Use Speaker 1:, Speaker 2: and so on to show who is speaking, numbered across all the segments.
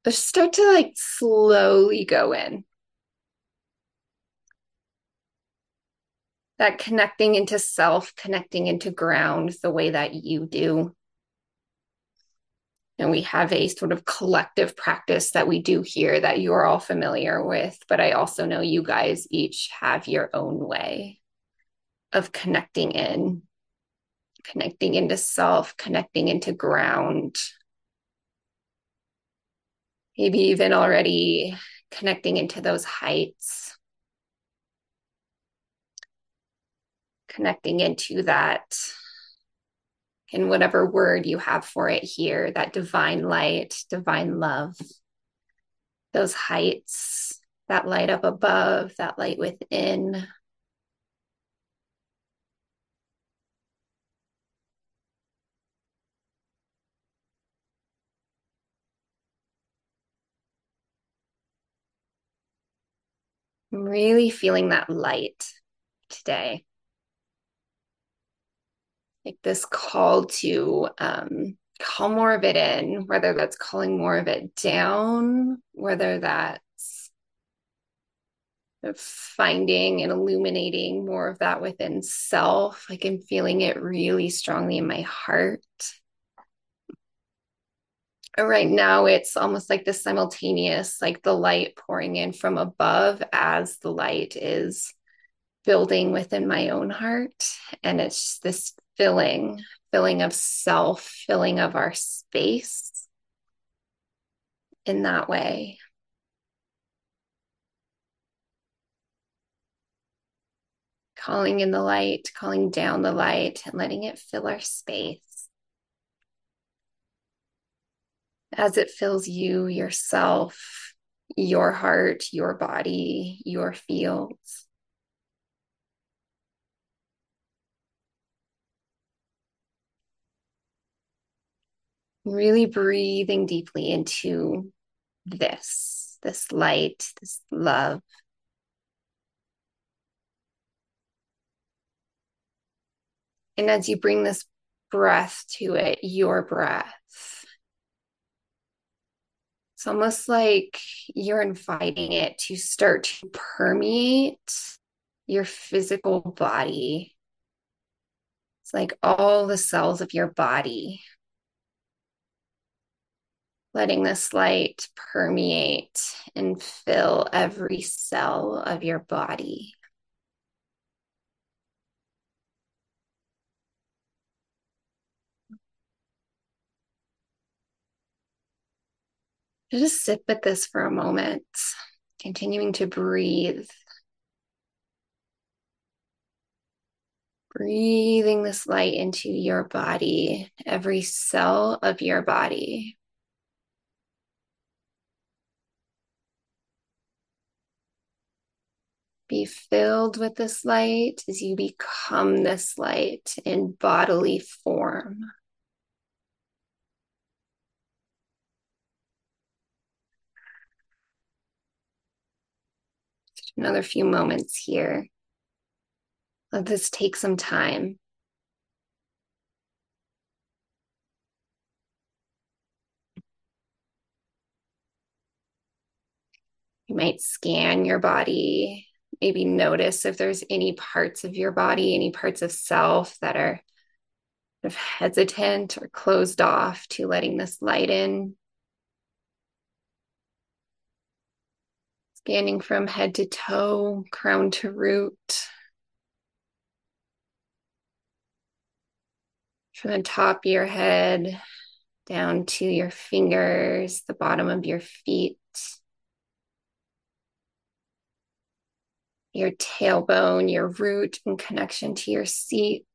Speaker 1: Just start to like slowly go in. That connecting into self, connecting into ground the way that you do. And we have a sort of collective practice that we do here that you're all familiar with, but I also know you guys each have your own way of connecting into self, connecting into ground, maybe even already connecting into those heights, connecting into that, in whatever word you have for it here, that divine light, divine love, those heights, that light up above, that light within. I'm really feeling that light today. Like this call to call more of it in, whether that's calling more of it down, whether that's finding and illuminating more of that within self. Like I'm feeling it really strongly in my heart. Right now, it's almost like this simultaneous, like the light pouring in from above as the light is building within my own heart. And it's this filling of self, filling of our space in that way. Calling in the light, calling down the light, and letting it fill our space as it fills you, yourself, your heart, your body, your fields. Really breathing deeply into this light, this love. And as you bring this breath to it, your breath, it's almost like you're inviting it to start to permeate your physical body. It's like all the cells of your body, letting this light permeate and fill every cell of your body. Just sit with this for a moment, continuing to breathe, breathing this light into your body, every cell of your body. Be filled with this light as you become this light in bodily form. Another few moments here. Let this take some time. You might scan your body, maybe notice if there's any parts of your body, any parts of self that are sort of hesitant or closed off to letting this light in. Scanning from head to toe, crown to root, from the top of your head down to your fingers, the bottom of your feet, your tailbone, your root in connection to your seat.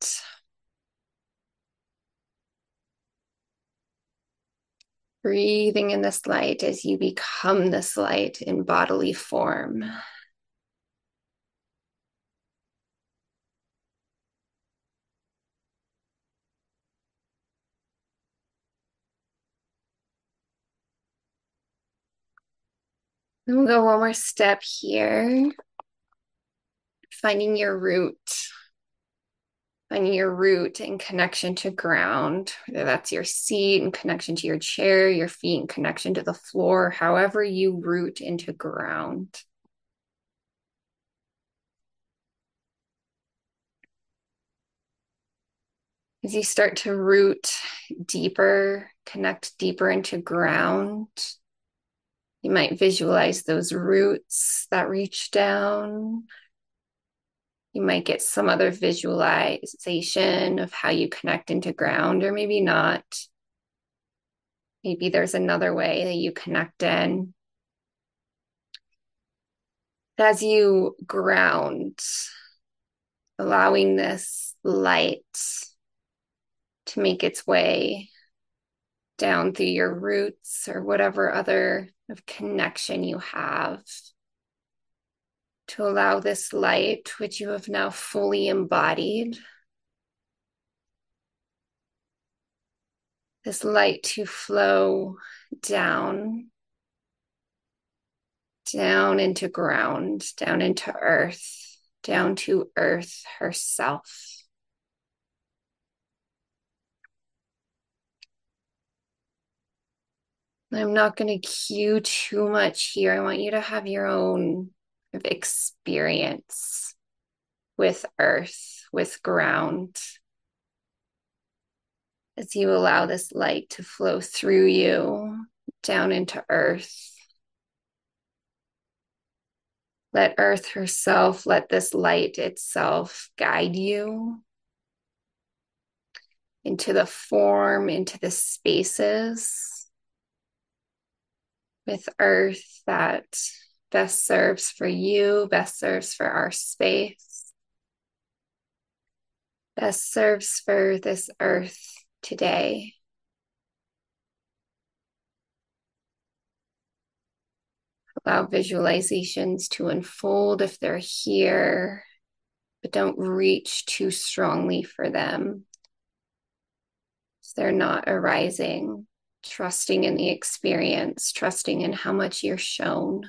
Speaker 1: Breathing in this light as you become this light in bodily form. And we'll go one more step here. Finding your root. Finding your root and connection to ground, whether that's your seat and connection to your chair, your feet and connection to the floor, however you root into ground. As you start to root deeper, connect deeper into ground, you might visualize those roots that reach down. You might get some other visualization of how you connect into ground, or maybe not. Maybe there's another way that you connect in. As you ground, allowing this light to make its way down through your roots or whatever other of connection you have, to allow this light, which you have now fully embodied, this light to flow down, down into ground, down into earth, down to earth herself. I'm not going to cue too much here. I want you to have your own experience with earth, with ground, as you allow this light to flow through you down into earth. Let earth herself, let this light itself guide you into the form, into the spaces with earth that best serves for you, best serves for our space, best serves for this earth today. Allow visualizations to unfold if they're here, but don't reach too strongly for them. If they're not arising, trusting in the experience, trusting in how much you're shown.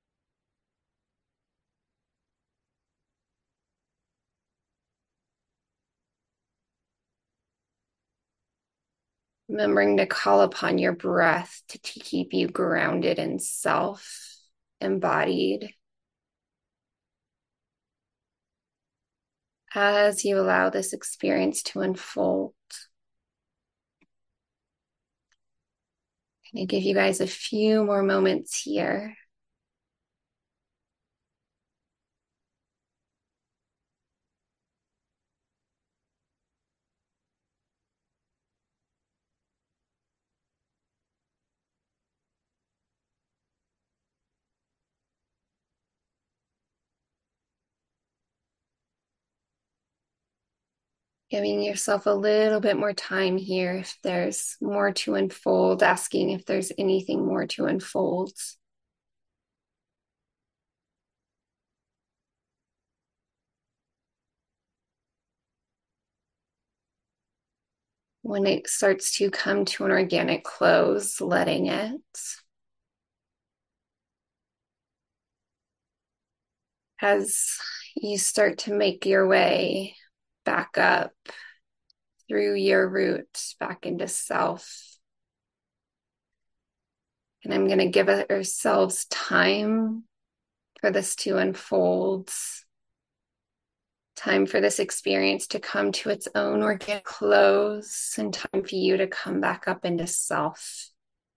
Speaker 1: Remembering to call upon your breath to keep you grounded in self, embodied. As you allow this experience to unfold, I'm going to give you guys a few more moments here. Giving yourself a little bit more time here. If there's more to unfold, asking if there's anything more to unfold. When it starts to come to an organic close, letting it. As you start to make your way back up through your roots, back into self. And I'm going to give ourselves time for this to unfold, time for this experience to come to its own organic close, and time for you to come back up into self.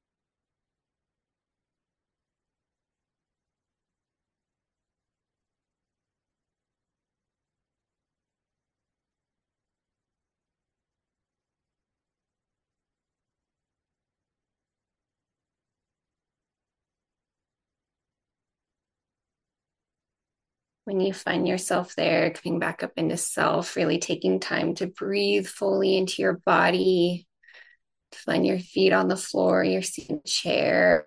Speaker 1: When you find yourself there, coming back up into self, really taking time to breathe fully into your body, to find your feet on the floor, your seat in the chair.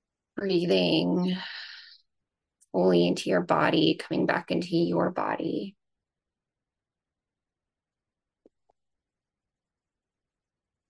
Speaker 1: Breathing fully into your body, coming back into your body.